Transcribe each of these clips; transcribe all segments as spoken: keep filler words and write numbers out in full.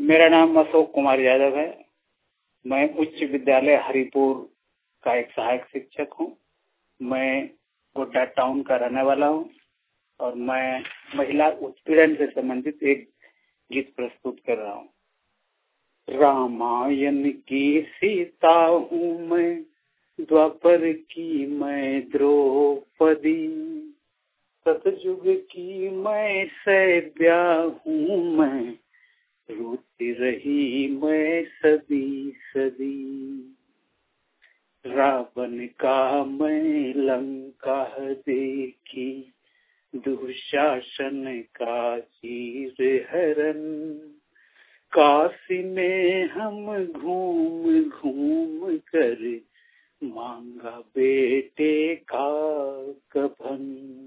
मेरा नाम अशोक कुमार यादव है। मैं उच्च विद्यालय हरिपुर का एक सहायक शिक्षक हूँ। मैं गोड्डा टाउन का रहने वाला हूँ और मैं महिला उत्पीड़न से संबंधित एक गीत प्रस्तुत कर रहा हूँ। रामायण की सीता हूँ मैं, द्वापर की मैं द्रौपदी, सतयुग की मैं सैब्या हूँ मैं, रोती रही मैं सदी सदी। रावण का मैं लंका देखी, दुशासन का चीर हरण, काशी में हम घूम घूम कर मांगा बेटे का कफन।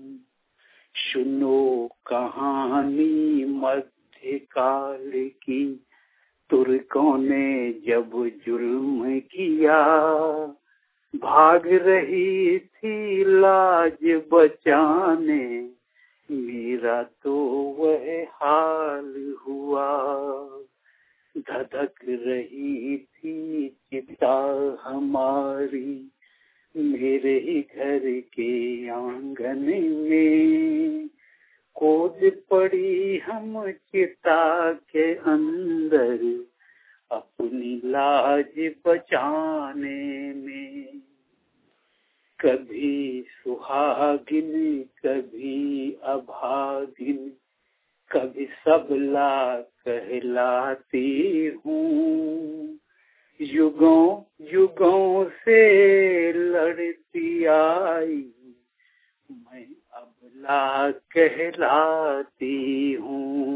सुनो कहानी मध्यकाल की, तुर्कों ने जब जुल्म किया, भाग रही थी लाज बचाने, मेरा तो वह हाल हुआ। धधक रही थी चिता हमारी, मेरे ही घर के आंगन में, कूद पड़ी हम चिता के अंदर, अपनी लाज बचाने में। कभी सुहागिन कभी अभागिन, कभी सबला कहलाती हूँ, युगों युगों से लड़ती आई, मैं अबला कहलाती हूँ।